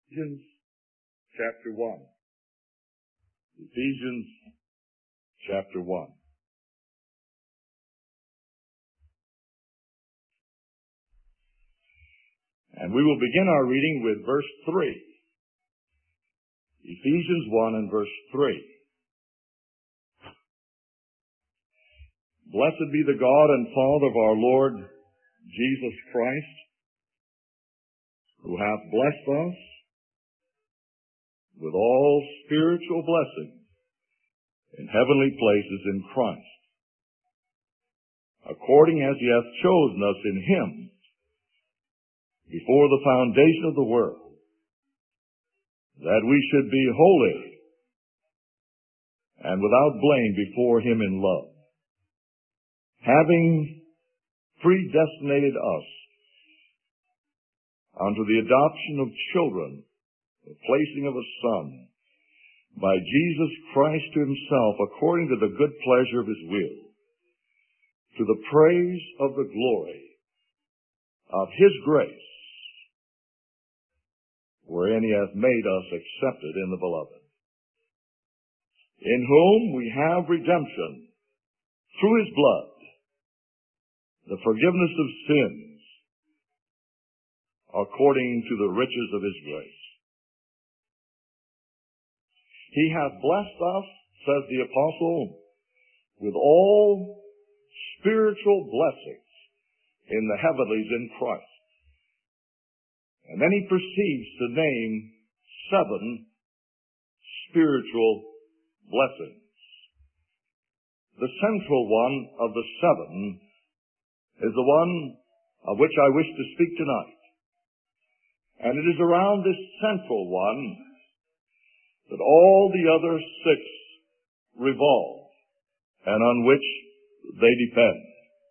Ephesians chapter 1. Ephesians chapter 1. And we will begin our reading with verse 3. Ephesians 1 and verse 3. Blessed be the God and Father of our Lord Jesus Christ, who hath blessed us with all spiritual blessings in heavenly places in Christ, according as he hath chosen us in him before the foundation of the world, that we should be holy and without blame before him in love, having predestinated us unto the adoption of children, the placing of a Son, by Jesus Christ to himself, according to the good pleasure of his will, to the praise of the glory of his grace, wherein he hath made us accepted in the Beloved, in whom we have redemption through his blood, the forgiveness of sins, according to the riches of his grace. He hath blessed us, says the apostle, with all spiritual blessings in the heavenlies in Christ. And then he proceeds to name 7 spiritual blessings. The central one of the 7 is the one of which I wish to speak tonight. And it is around this central one that all the other 6 revolve and on which they depend.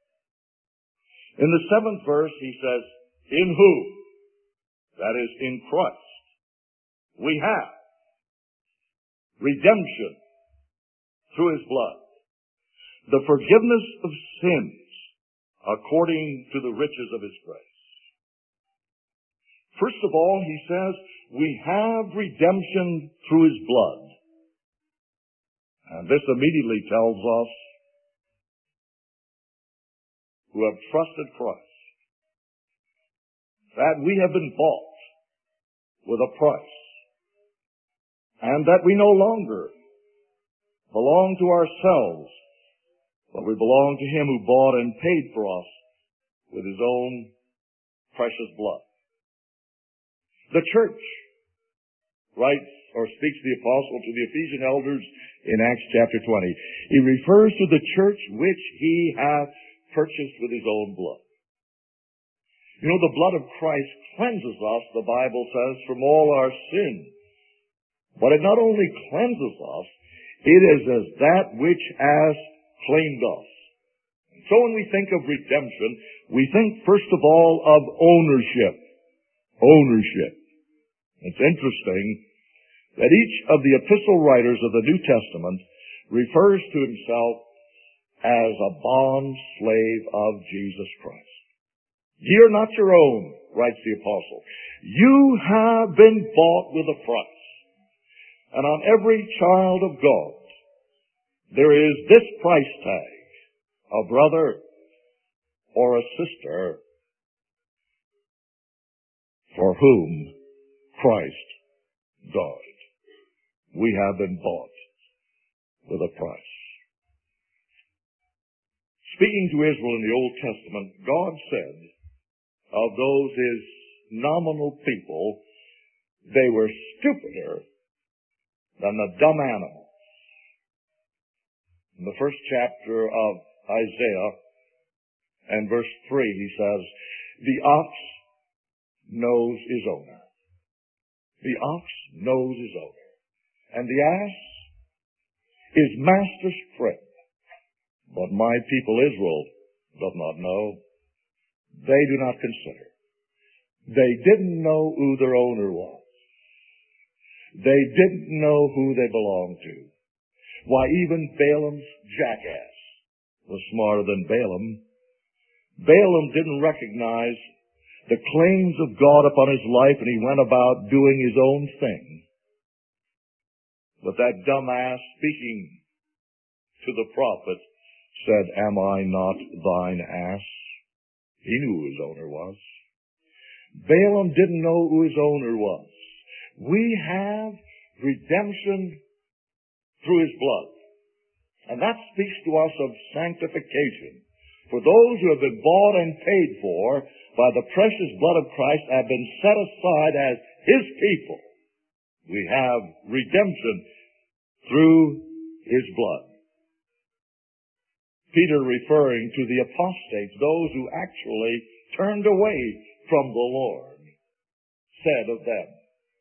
In the 7th verse he says, in whom, that is in Christ, we have redemption through his blood, the forgiveness of sins according to the riches of his grace. First of all, he says, we have redemption through his blood. And this immediately tells us who have trusted Christ that we have been bought with a price, and that we no longer belong to ourselves, but we belong to him who bought and paid for us with his own precious blood. The church writes or speaks the apostle to the Ephesian elders in Acts chapter 20. He refers to the church which he hath purchased with his own blood. You know, the blood of Christ cleanses us, the Bible says, from all our sins. But it not only cleanses us, it is as that which has claimed us. So when we think of redemption, we think first of all of ownership. Ownership. It's interesting that each of the epistle writers of the New Testament refers to himself as a bond slave of Jesus Christ. Ye are not your own, writes the apostle. You have been bought with a price. And on every child of God, there is this price tag, a brother or a sister for whom Christ died. We have been bought with a price. Speaking to Israel in the Old Testament, God said of those his nominal people, they were stupider than the dumb animals. In the first chapter of Isaiah and verse 3, he says, the ox knows his owner. The ox knows his owner. And the ass is master's friend. But my people Israel does not know. They do not consider. They didn't know who their owner was. They didn't know who they belonged to. Why, even Balaam's jackass was smarter than Balaam. Balaam didn't recognize the claims of God upon his life, and he went about doing his own thing. But that dumbass speaking to the prophet said, "Am I not thine ass?" He knew who his owner was. Balaam didn't know who his owner was. We have redemption through his blood. And that speaks to us of sanctification. For those who have been bought and paid for by the precious blood of Christ have been set aside as his people. We have redemption through his blood. Peter, referring to the apostates, those who actually turned away from the Lord, said of them,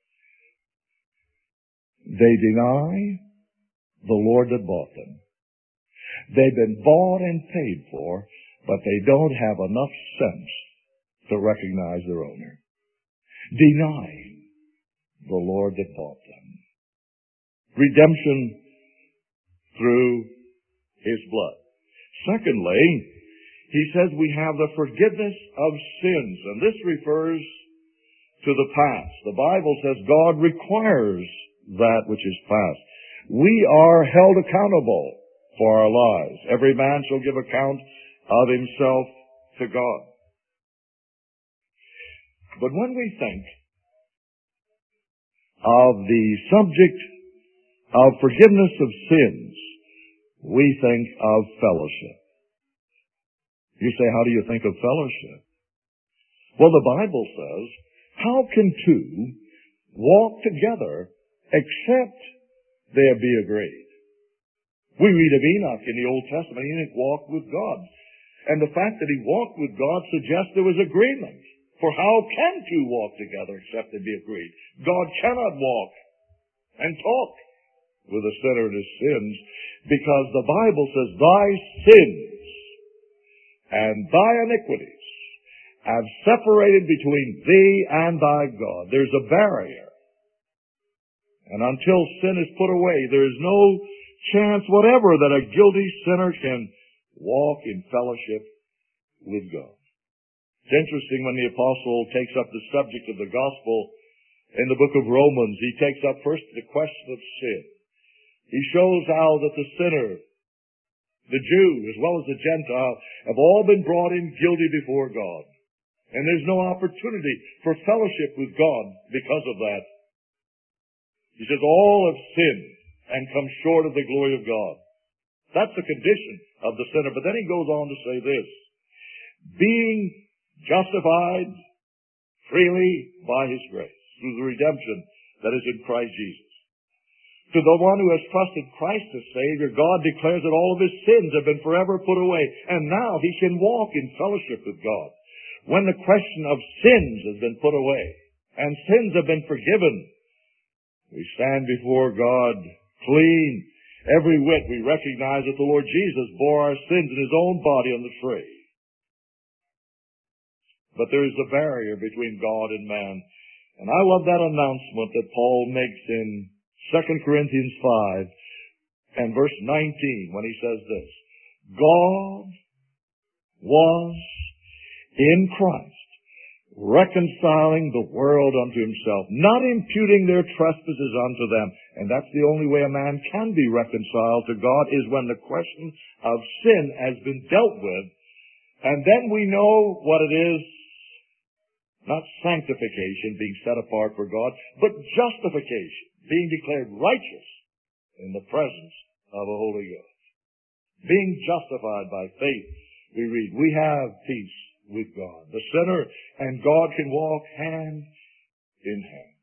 they deny the Lord that bought them. They've been bought and paid for, but they don't have enough sense to recognize their owner. Denying the Lord that bought them. Redemption through his blood. Secondly, he says we have the forgiveness of sins, and this refers to the past. The Bible says God requires that which is past. We are held accountable for our lives. Every man shall give account of himself to God. But when we think of the subject of forgiveness of sins, we think of fellowship. You say, how do you think of fellowship? Well, the Bible says, how can two walk together except they be agreed? We read of Enoch in the Old Testament. Enoch walked with God. And the fact that he walked with God suggests there was agreement. For how can two walk together except they be agreed? God cannot walk and talk with a sinner in his sins, because the Bible says, thy sins and thy iniquities have separated between thee and thy God. There's a barrier. And until sin is put away, there is no chance whatever that a guilty sinner can walk in fellowship with God. It's interesting when the apostle takes up the subject of the gospel in the book of Romans. He takes up first the question of sin. He shows how that the sinner, the Jew as well as the Gentile, have all been brought in guilty before God. And there's no opportunity for fellowship with God because of that. He says all have sinned and come short of the glory of God. That's the condition of the sinner. But then he goes on to say this, being justified freely by his grace through the redemption that is in Christ Jesus. To the one who has trusted Christ as Savior, God declares that all of his sins have been forever put away, and now he can walk in fellowship with God. When the question of sins has been put away, and sins have been forgiven, we stand before God clean. Every whit we recognize that the Lord Jesus bore our sins in his own body on the tree. But there is a barrier between God and man. And I love that announcement that Paul makes in 2 Corinthians 5 and verse 19 when he says this, God was in Christ reconciling the world unto himself, not imputing their trespasses unto them. And that's the only way a man can be reconciled to God, is when the question of sin has been dealt with. And then we know what it is, not sanctification, being set apart for God, but justification, being declared righteous in the presence of a holy God. Being justified by faith, we read, we have peace with God. The sinner and God can walk hand in hand.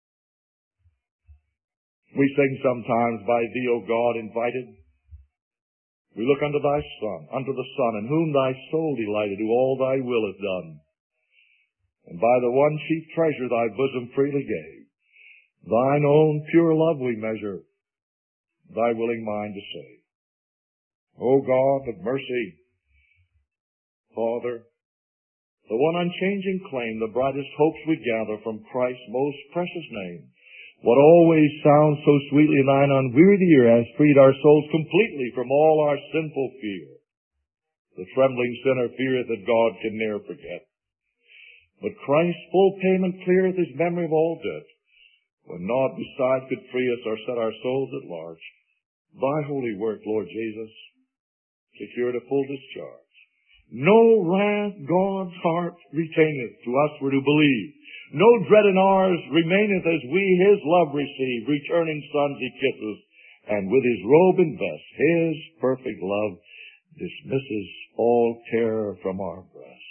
We sing sometimes, by thee, O God, invited. We look unto thy Son, unto the Son, in whom thy soul delighted, who all thy will hath done. And by the one chief treasure thy bosom freely gave, thine own pure love we measure, thy willing mind to save. O God of mercy, Father, the one unchanging claim, the brightest hopes we gather from Christ's most precious name. What always sounds so sweetly in thine unwearied ear has freed our souls completely from all our sinful fear. The trembling sinner feareth that God can ne'er forget. But Christ's full payment cleareth his memory of all debt, when naught beside could free us or set our souls at large. Thy holy work, Lord Jesus, secured a full discharge. No wrath God's heart retaineth to us were to believe. No dread in ours remaineth as we his love receive. Returning sons he kisses, and with his robe invest. His perfect love dismisses all terror from our breasts.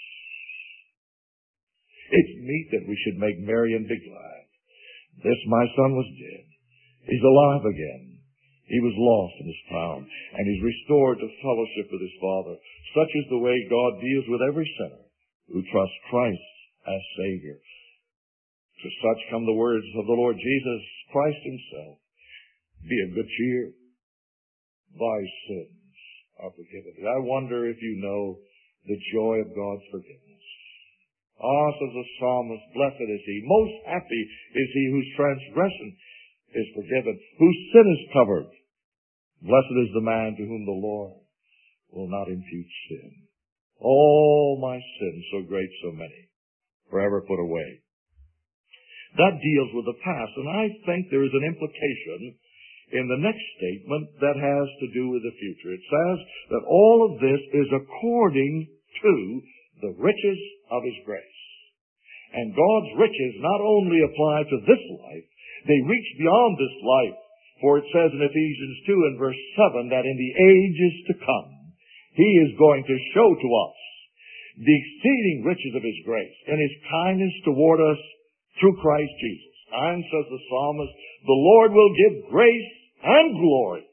It's meet that we should make merry and be glad. This my son was dead. He's alive again. He was lost and is found, and is restored to fellowship with his Father. Such is the way God deals with every sinner who trusts Christ as Savior. To such come the words of the Lord Jesus Christ himself. Be of good cheer. Thy sins are forgiven. I wonder if you know the joy of God's forgiveness. Ah, says the psalmist, blessed is he, most happy is he whose transgression is forgiven, whose sin is covered. Blessed is the man to whom the Lord will not impute sin. All my sins, so great, so many, forever put away. That deals with the past, and I think there is an implication in the next statement that has to do with the future. It says that all of this is according to the riches of his grace. And God's riches not only apply to this life, they reach beyond this life. For it says in Ephesians 2 and verse 7 that in the ages to come, he is going to show to us the exceeding riches of his grace and his kindness toward us through Christ Jesus. And says the psalmist, the Lord will give grace and glory.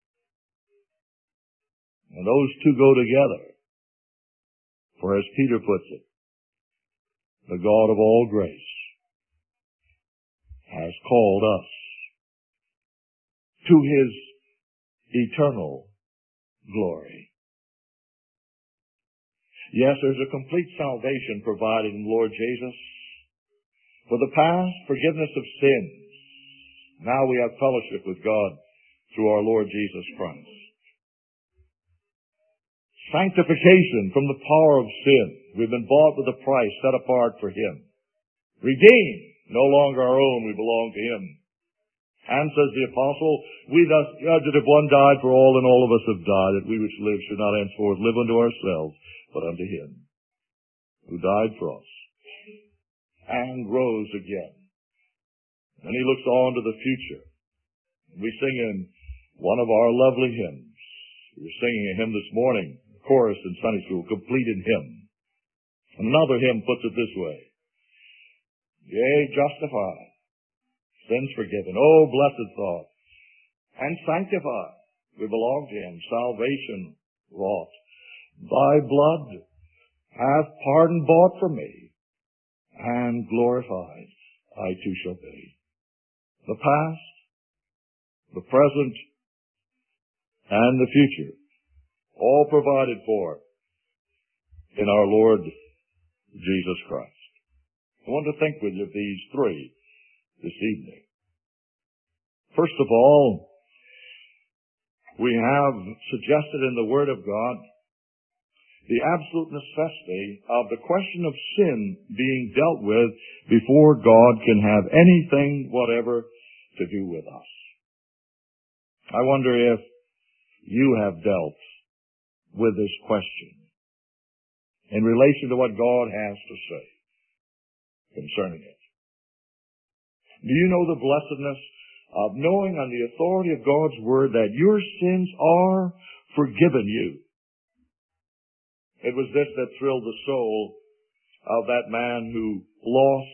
And those two go together. For as Peter puts it, the God of all grace has called us to his eternal glory. Yes, there's a complete salvation provided in the Lord Jesus. For the past, forgiveness of sins. Now we have fellowship with God through our Lord Jesus Christ. Sanctification from the power of sin. We've been bought with a price set apart for him. Redeemed, no longer our own, we belong to him. And says the apostle, we thus judge that if one died for all, and all of us have died, that we which live should not henceforth live unto ourselves, but unto him who died for us and rose again. And he looks on to the future. We sing in one of our lovely hymns. We were singing a hymn this morning, chorus in Sunday school, Complete in Him. Another hymn puts it this way. Yea, justified, sins forgiven, oh blessed thought, and sanctified, we belong to him, salvation wrought. Thy blood hath pardon bought for me, and glorified I too shall be. The past, the present, and the future, all provided for in our Lord Jesus Christ. I want to think with you of these three this evening. First of all, we have suggested in the Word of God the absolute necessity of the question of sin being dealt with before God can have anything whatever to do with us. I wonder if you have dealt with this question in relation to what God has to say concerning it. Do you know the blessedness of knowing on the authority of God's Word that your sins are forgiven you? It was this that thrilled the soul of that man who lost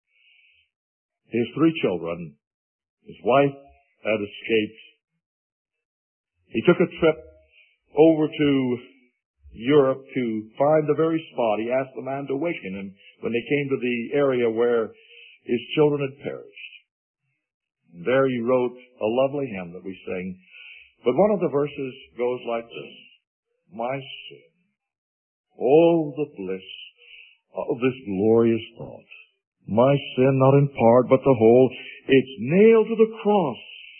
his 3 children. His wife had escaped. He took a trip over to Europe to find the very spot. He asked the man to waken him when they came to the area where his children had perished. And there he wrote a lovely hymn that we sing. But one of the verses goes like this. My sin. Oh, the bliss of this glorious thought. My sin, not in part, but the whole, it's nailed to the cross.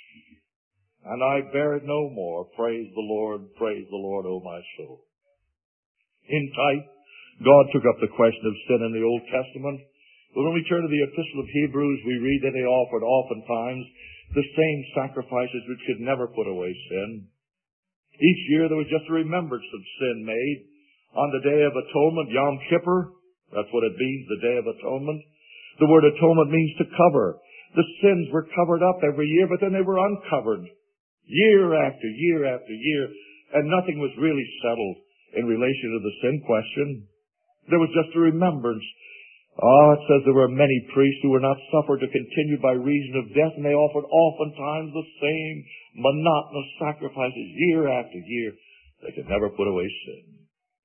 And I bear it no more. Praise the Lord, oh my soul. In type, God took up the question of sin in the Old Testament. But when we turn to the Epistle of Hebrews, we read that they offered oftentimes the same sacrifices which could never put away sin. Each year there was just a remembrance of sin made. On the Day of Atonement, Yom Kippur, that's what it means, the Day of Atonement. The word atonement means to cover. The sins were covered up every year, but then they were uncovered year after year after year, and nothing was really settled in relation to the sin question. There was just a remembrance. It says there were many priests who were not suffered to continue by reason of death, and they offered oftentimes the same monotonous sacrifices year after year. They could never put away sin.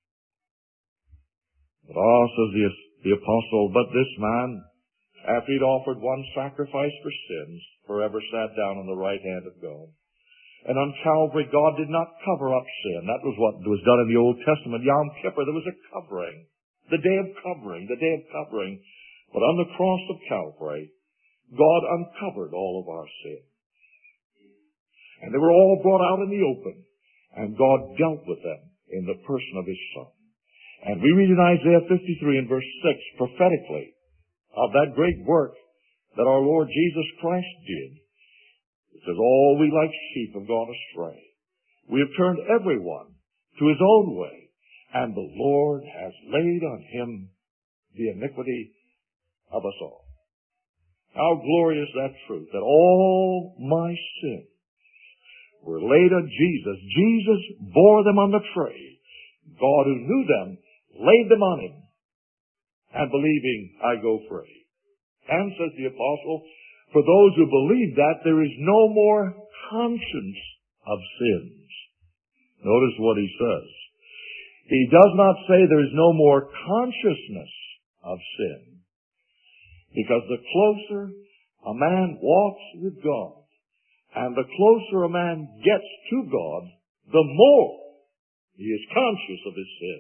But says the apostle, but this man, after he'd offered one sacrifice for sins, forever sat down on the right hand of God. And on Calvary, God did not cover up sin. That was what was done in the Old Testament. Yom Kippur, there was a covering. The day of covering. But on the cross of Calvary, God uncovered all of our sin. And they were all brought out in the open. And God dealt with them in the person of His Son. And we read in Isaiah 53 and verse 6, prophetically, of that great work that our Lord Jesus Christ did. It says, all we like sheep have gone astray. We have turned everyone to his own way, and the Lord has laid on him the iniquity of us all. How glorious that truth, that all my sins were laid on Jesus. Jesus bore them on the tree. God, who knew them, laid them on him, and believing, I go free. And, says the apostle, for those who believe that, there is no more conscience of sins. Notice what he says. He does not say there is no more consciousness of sin. Because the closer a man walks with God, and the closer a man gets to God, the more he is conscious of his sin.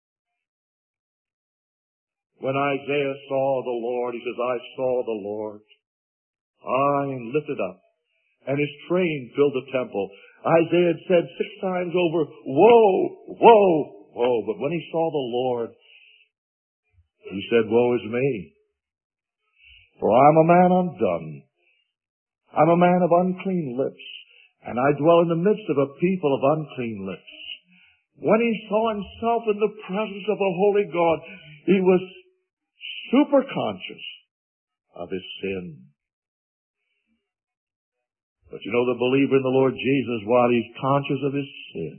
When Isaiah saw the Lord, he says, I saw the Lord high and lifted up, and his train filled the temple. Isaiah had said 6 times over, woe, woe, woe. But when he saw the Lord, he said, woe is me. For I'm a man undone. I'm a man of unclean lips, and I dwell in the midst of a people of unclean lips. When he saw himself in the presence of a holy God, he was super conscious of his sin. But you know, the believer in the Lord Jesus, while he's conscious of his sin,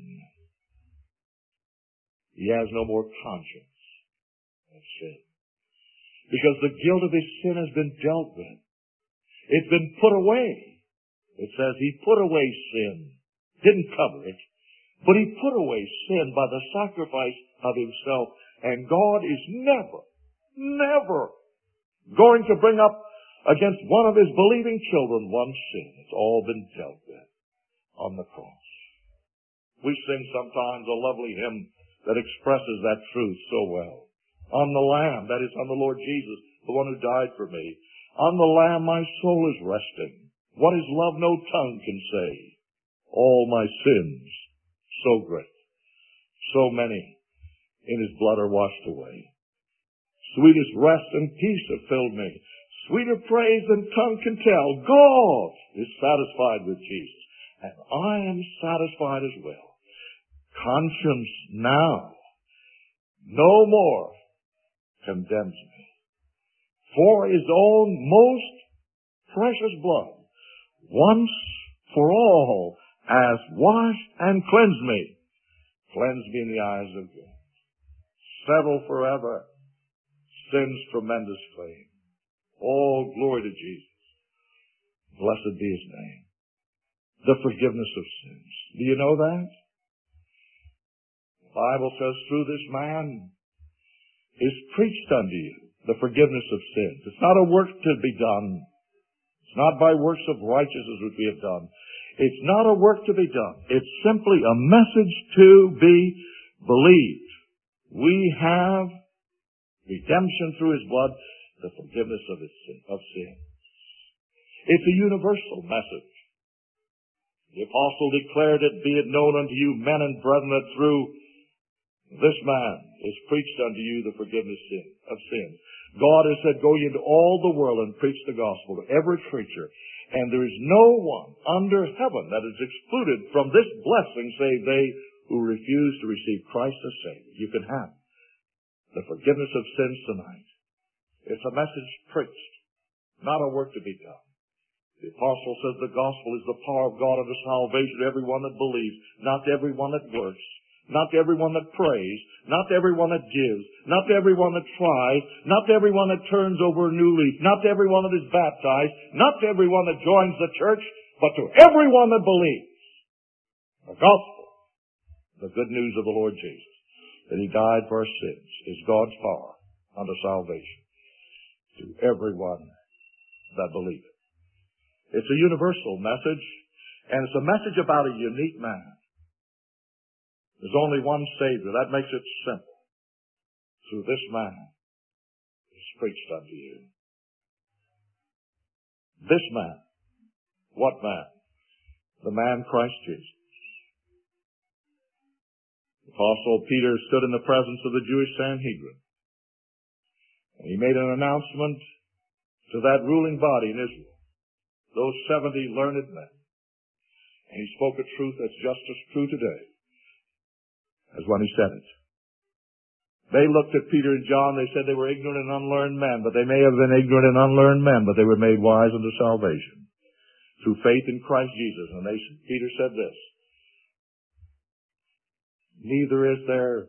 he has no more conscience of sin. Because the guilt of his sin has been dealt with. It's been put away. It says he put away sin. Didn't cover it. But he put away sin by the sacrifice of himself. And God is never going to bring up against one of his believing children one sin. It's all been dealt with on the cross. We sing sometimes a lovely hymn that expresses that truth so well. On the Lamb, that is on the Lord Jesus, the one who died for me. On the Lamb my soul is resting. What is love no tongue can say. All my sins, so great, so many, in his blood are washed away. Sweetest rest and peace have filled me. Sweeter praise than tongue can tell. God is satisfied with Jesus. And I am satisfied as well. Conscience now no more condemns me. For his own most precious blood, once for all, has washed and cleansed me. Cleansed me in the eyes of God. Settled forever sin's tremendous claim. All glory to Jesus. Blessed be his name. The forgiveness of sins. Do you know that? The Bible says through this man is preached unto you the forgiveness of sins. It's not a work to be done. It's not by works of righteousness which we have done. It's not a work to be done. It's simply a message to be believed. We have redemption through his blood, the forgiveness of sin. It's a universal message. The apostle declared it, be it known unto you, men and brethren, that through This man is preached unto you the forgiveness of sins. God has said, go ye into all the world and preach the gospel to every creature. And there is no one under heaven that is excluded from this blessing save they who refuse to receive Christ as Savior. You can have the forgiveness of sins tonight. It's a message preached, not a work to be done. The apostle says the gospel is the power of God unto salvation to everyone that believes, not to everyone that works, not to everyone that prays, not to everyone that gives, not to everyone that tries, not to everyone that turns over a new leaf, not to everyone that is baptized, not to everyone that joins the church, but to everyone that believes. The gospel, the good news of the Lord Jesus, that He died for our sins, is God's power unto salvation to everyone that believeth. It's a universal message, and it's a message about a unique man. There's only one Savior. That makes it simple. Through this man is preached unto you. This man. What man? The man Christ Jesus. The Apostle Peter stood in the presence of the Jewish Sanhedrin, and he made an announcement to that ruling body in Israel, those 70 learned men. And he spoke a truth that's just as true today as when he said it. They looked at Peter and John, they said they were ignorant and unlearned men, but they may have been ignorant and unlearned men, but they were made wise unto salvation through faith in Christ Jesus. And Peter said this, neither is there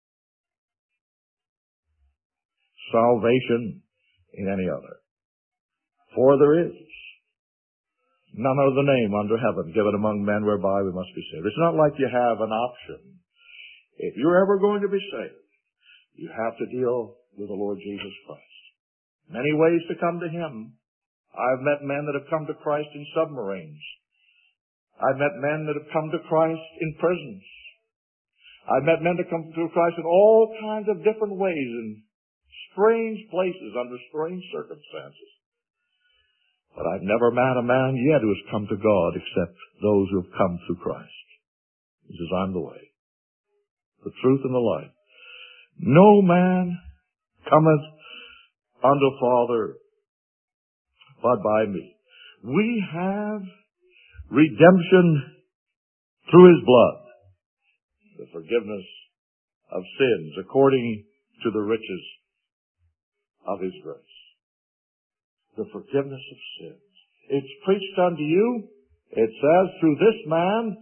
salvation in any other, for there is none other name under heaven given among men whereby we must be saved. It's not like you have an option. If you're ever going to be saved, you have to deal with the Lord Jesus Christ. Many ways to come to Him. I've met men that have come to Christ in submarines. I've met men that have come to Christ in prisons. I've met men that come to Christ in all kinds of different ways, in strange places, under strange circumstances. But I've never met a man yet who has come to God except those who have come through Christ. He says, I'm the way, the truth, and the life. No man cometh unto Father but by me. We have redemption through His blood, the forgiveness of sins according to the riches of His grace. The forgiveness of sins. It's preached unto you, it says, through this man,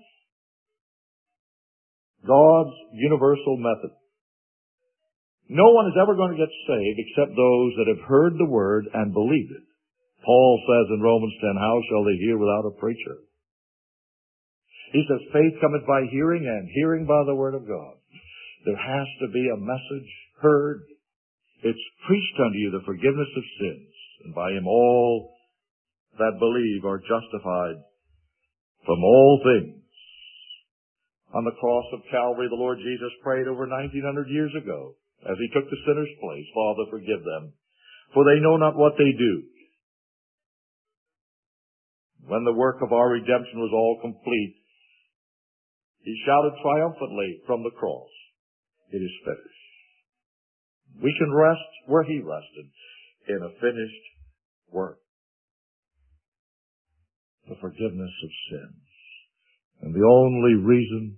God's universal method. No one is ever going to get saved except those that have heard the word and believed it. Paul says in Romans 10, how shall they hear without a preacher? He says, faith cometh by hearing, and hearing by the word of God. There has to be a message heard. It's preached unto you, the forgiveness of sins, and by Him all that believe are justified from all things. On the cross of Calvary, the Lord Jesus prayed over 1900 years ago, as He took the sinner's place, Father, forgive them, for they know not what they do. When the work of our redemption was all complete, He shouted triumphantly from the cross, it is finished. We can rest where He rested, in a finished work. The forgiveness of sins. And the only reason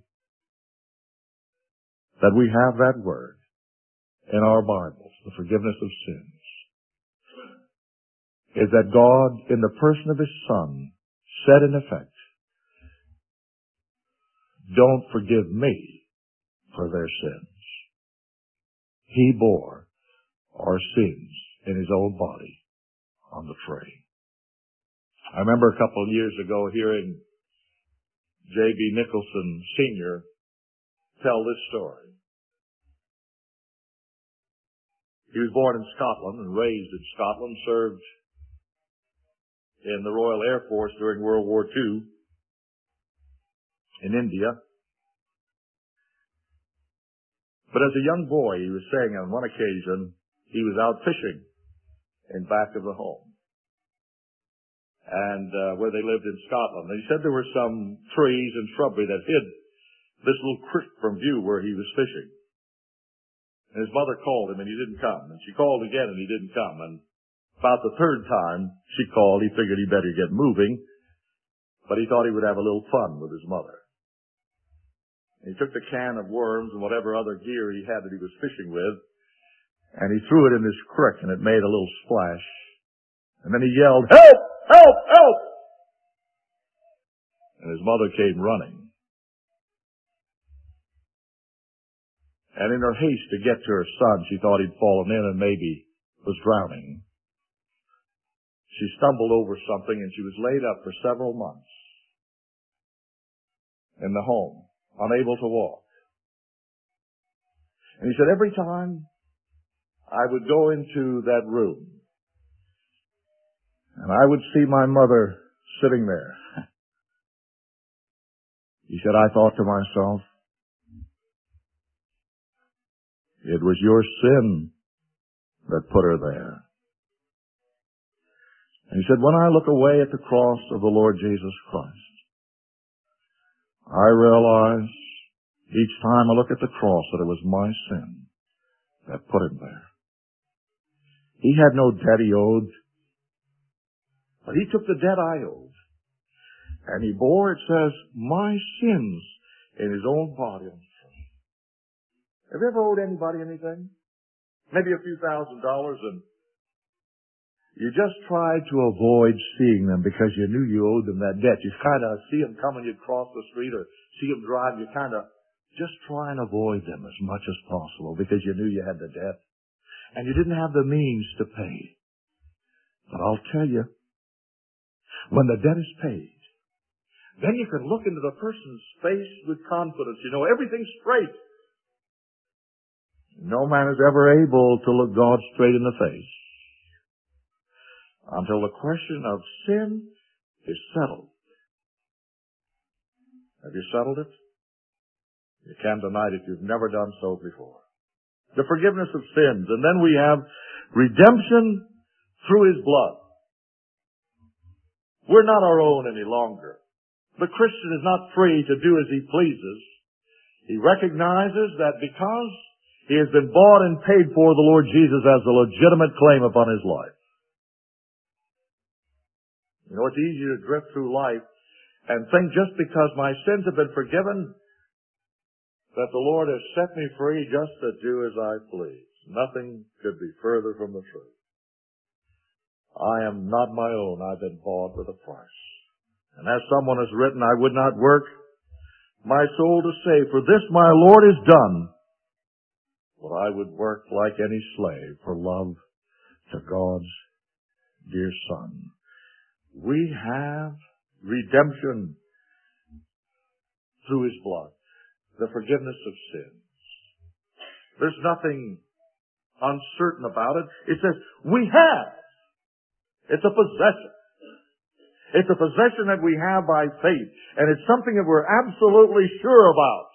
that we have that word in our Bibles, the forgiveness of sins, is that God, in the person of His Son, said in effect, don't forgive me for their sins. He bore our sins in His own body on the tree. I remember a couple of years ago hearing J.B. Nicholson Sr. tell this story. He was born in Scotland and raised in Scotland, served in the Royal Air Force during World War II in India. But as a young boy, he was saying on one occasion, he was out fishing in back of the home, and where they lived in Scotland. And he said there were some trees and shrubbery that hid this little creek from view where he was fishing. And his mother called him and he didn't come. And she called again and he didn't come. And about the third time she called, he figured he better get moving. But he thought he would have a little fun with his mother. And he took the can of worms and whatever other gear he had that he was fishing with, and he threw it in this creek, and it made a little splash. And then he yelled, "Help! Help! Help!" And his mother came running. And in her haste to get to her son, she thought he'd fallen in and maybe was drowning. She stumbled over something, and she was laid up for several months in the home, unable to walk. And he said, every time I would go into that room, and I would see my mother sitting there, he said, I thought to myself, it was your sin that put her there. And he said, when I look away at the cross of the Lord Jesus Christ, I realize each time I look at the cross that it was my sin that put him there. He had no debt he owed, but he took the debt I owed. And he bore, it says, my sins in his own body on the cross. Have you ever owed anybody anything? Maybe a few $1,000s, and you just tried to avoid seeing them because you knew you owed them that debt. You kind of see them coming, you'd cross the street, or see them drive, you kind of just try and avoid them as much as possible because you knew you had the debt. And you didn't have the means to pay. But I'll tell you, when the debt is paid, then you can look into the person's face with confidence. You know, everything's straight. No man is ever able to look God straight in the face until the question of sin is settled. Have you settled it? You can tonight if you've never done so before. The forgiveness of sins. And then we have redemption through his blood. We're not our own any longer. The Christian is not free to do as he pleases. He recognizes that because he has been bought and paid for, the Lord Jesus has a legitimate claim upon his life. You know, it's easy to drift through life and think just because my sins have been forgiven, that the Lord has set me free just to do as I please. Nothing could be further from the truth. I am not my own. I've been bought with a price. And as someone has written, I would not work my soul to save, for this my Lord has done. But I would work like any slave for love to God's dear Son. We have redemption through his blood. The forgiveness of sins. There's nothing uncertain about it. It says, we have. It's a possession. It's a possession that we have by faith. And it's something that we're absolutely sure about.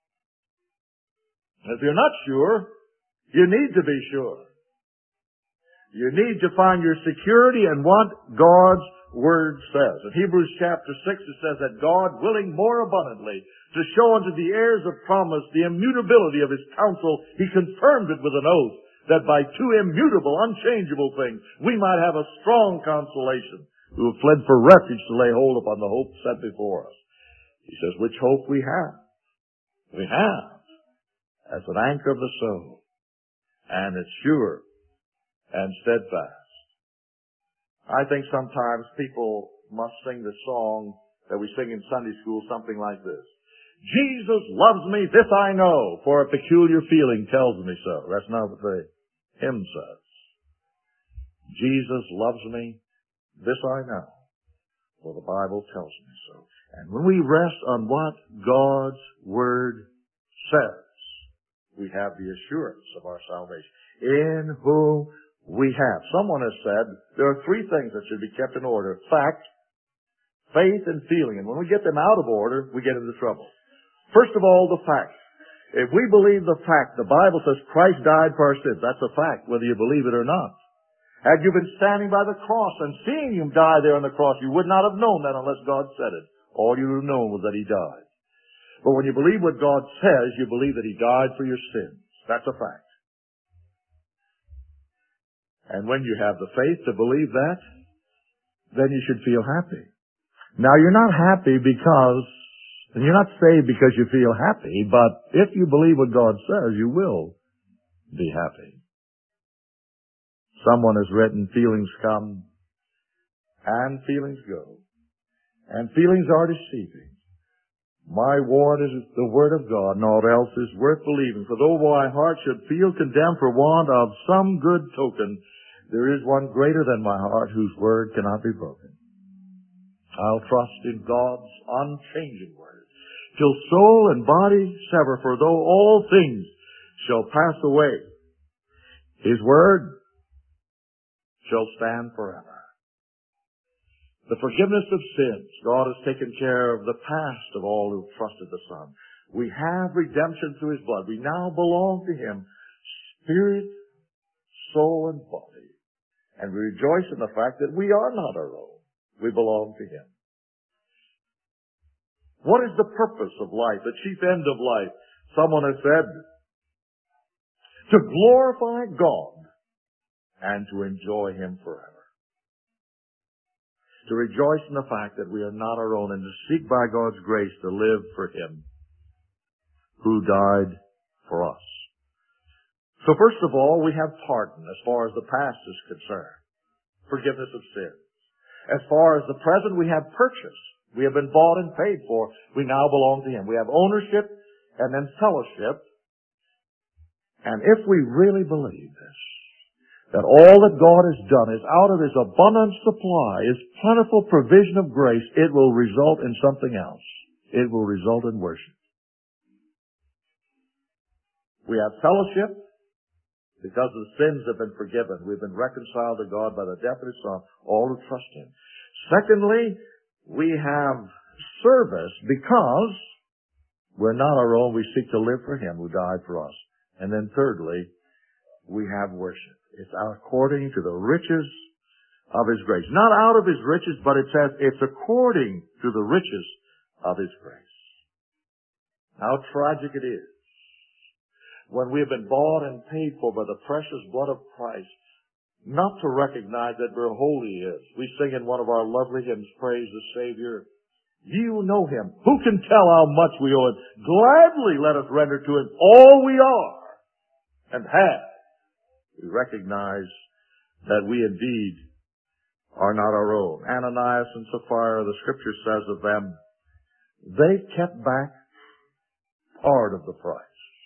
If you're not sure, you need to be sure. You need to find your security in what God's Word says. In Hebrews chapter 6 it says that God, willing more abundantly to show unto the heirs of promise the immutability of his counsel, he confirmed it with an oath, that by two immutable, unchangeable things we might have a strong consolation, who have fled for refuge to lay hold upon the hope set before us. He says, which hope we have. We have as an anchor of the soul, and it's sure and steadfast. I think sometimes people must sing the song that we sing in Sunday school, something like this. Jesus loves me, this I know, for a peculiar feeling tells me so. That's not what the hymn says. Jesus loves me, this I know, for the Bible tells me so. And when we rest on what God's Word says, we have the assurance of our salvation. In whom we have. Someone has said there are three things that should be kept in order. Fact, faith, and feeling. And when we get them out of order, we get into trouble. First of all, the fact. If we believe the fact, the Bible says Christ died for our sins. That's a fact, whether you believe it or not. Had you been standing by the cross and seeing him die there on the cross, you would not have known that unless God said it. All you would have known was that he died. But when you believe what God says, you believe that he died for your sins. That's a fact. And when you have the faith to believe that, then you should feel happy. Now, you're not happy because, and you're not saved because you feel happy, but if you believe what God says, you will be happy. Someone has written, feelings come and feelings go, and feelings are deceiving. My warrant is the word of God, and all else is worth believing. For though my heart should feel condemned for want of some good token, there is one greater than my heart, whose word cannot be broken. I'll trust in God's unchanging word, till soul and body sever, for though all things shall pass away, His word shall stand forever. The forgiveness of sins. God has taken care of the past of all who trusted the Son. We have redemption through His blood. We now belong to Him, spirit, soul, and body. And we rejoice in the fact that we are not our own. We belong to Him. What is the purpose of life, the chief end of life? Someone has said, to glorify God and to enjoy Him forever. To rejoice in the fact that we are not our own, and to seek by God's grace to live for Him who died for us. So first of all, we have pardon as far as the past is concerned. Forgiveness of sins. As far as the present, we have purchase. We have been bought and paid for. We now belong to Him. We have ownership and then fellowship. And if we really believe this, that all that God has done is out of His abundant supply, His plentiful provision of grace, it will result in something else. It will result in worship. We have fellowship because the sins have been forgiven. We've been reconciled to God by the death of His Son, all who trust Him. Secondly, we have service because we're not our own. We seek to live for Him who died for us. And then thirdly, we have worship. It's according to the riches of His grace. Not out of His riches, but it says it's according to the riches of His grace. How tragic it is when we have been bought and paid for by the precious blood of Christ, not to recognize that we're holy He is. We sing in one of our lovely hymns, Praise the Savior. You know Him. Who can tell how much we owe Him? Gladly let us render to Him all we are and have. We recognize that we indeed are not our own. Ananias and Sapphira, the Scripture says of them, they kept back part of the price.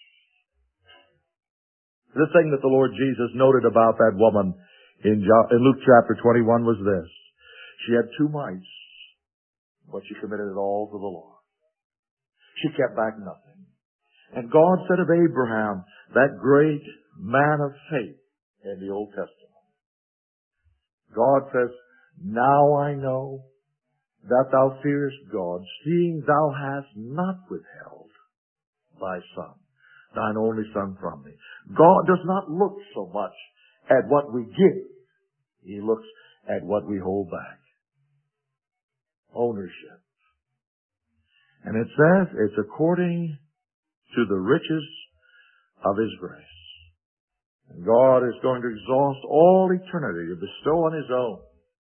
The thing that the Lord Jesus noted about that woman in Luke chapter 21 was this. She had 2 mites, but she committed it all to the Lord. She kept back nothing. And God said of Abraham, that great man of faith in the Old Testament, God says, now I know that thou fearest God, seeing thou hast not withheld thy Son, thine only Son from me. God does not look so much at what we give. He looks at what we hold back. Ownership. And it says it's according to the riches of His grace. And God is going to exhaust all eternity to bestow on His own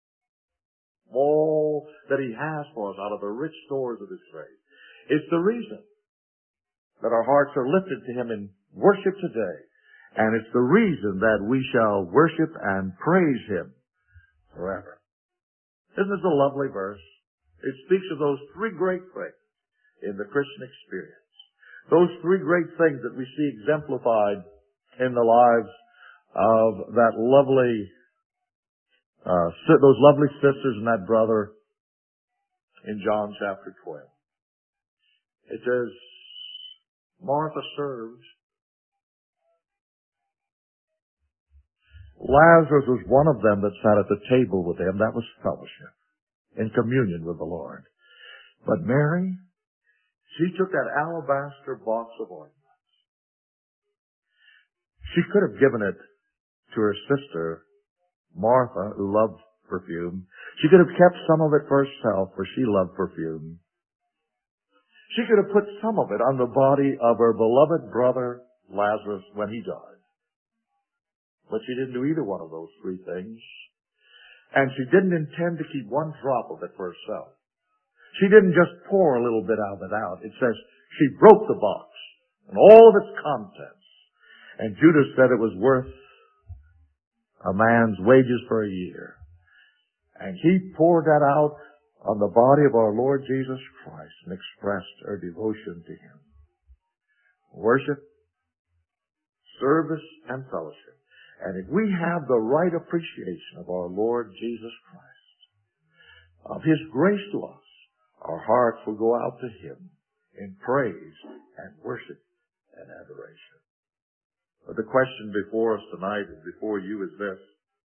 all that He has for us out of the rich stores of His grace. It's the reason that our hearts are lifted to Him in worship today. And it's the reason that we shall worship and praise Him forever. Isn't this a lovely verse? It speaks of those 3 great things in the Christian experience. Those 3 great things that we see exemplified in the lives of that lovely, those lovely sisters and that brother in John chapter 12. It says, Martha served. Lazarus was one of them that sat at the table with Him. That was fellowship in communion with the Lord. But Mary, she took that alabaster box of ointment. She could have given it to her sister, Martha, who loved perfume. She could have kept some of it for herself, for she loved perfume. She could have put some of it on the body of her beloved brother, Lazarus, when he died. But she didn't do either one of those three things. And she didn't intend to keep one drop of it for herself. She didn't just pour a little bit of it out. It says she broke the box and all of its contents. And Judas said it was worth a man's wages for a year. And he poured that out on the body of our Lord Jesus Christ and expressed her devotion to Him. Worship, service, and fellowship. And if we have the right appreciation of our Lord Jesus Christ, of His grace to us, our hearts will go out to Him in praise and worship and adoration. But the question before us tonight and before you is this: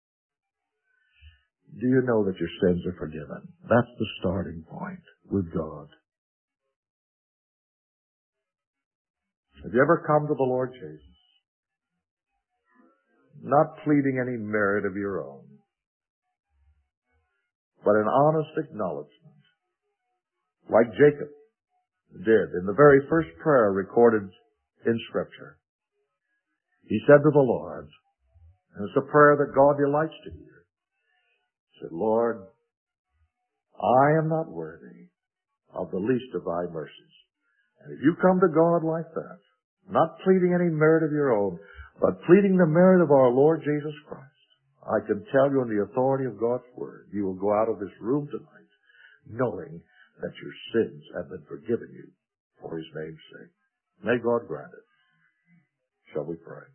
do you know that your sins are forgiven? That's the starting point with God. Have you ever come to the Lord Jesus, not pleading any merit of your own, but an honest acknowledgement, like Jacob did in the very first prayer recorded in Scripture? He said to the Lord, and it's a prayer that God delights to hear, he said, Lord, I am not worthy of the least of thy mercies. And if you come to God like that, not pleading any merit of your own, but pleading the merit of our Lord Jesus Christ, I can tell you on the authority of God's Word, you will go out of this room tonight knowing that your sins have been forgiven you for His name's sake. May God grant it. Shall we pray?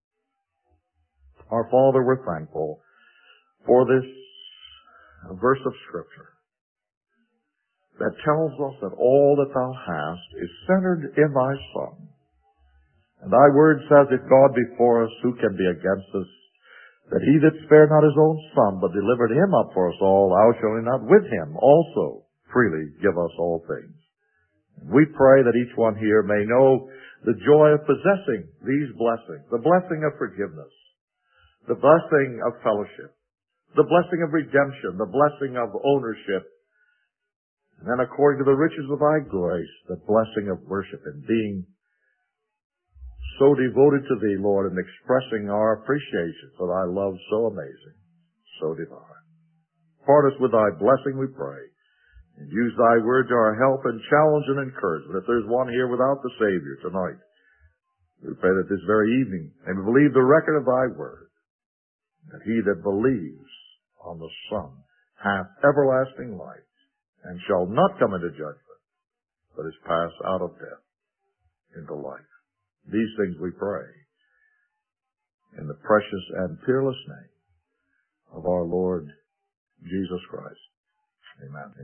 Our Father, we're thankful for this verse of Scripture that tells us that all that thou hast is centered in thy Son. And thy word says, if God be for us, who can be against us? That he that spared not his own Son, but delivered him up for us all, how shall he not with him also freely give us all things? And we pray that each one here may know the joy of possessing these blessings, the blessing of forgiveness, the blessing of fellowship, the blessing of redemption, the blessing of ownership, and then according to the riches of thy grace, the blessing of worship and being so devoted to thee, Lord, and expressing our appreciation for thy love so amazing, so divine. Part us with thy blessing, we pray, and use thy word to our help and challenge and encouragement. If there's one here without the Savior tonight, we pray that this very evening they may believe the record of thy word, that he that believes on the Son hath everlasting life, and shall not come into judgment, but is passed out of death into life. These things we pray in the precious and fearless name of our Lord Jesus Christ. Amen.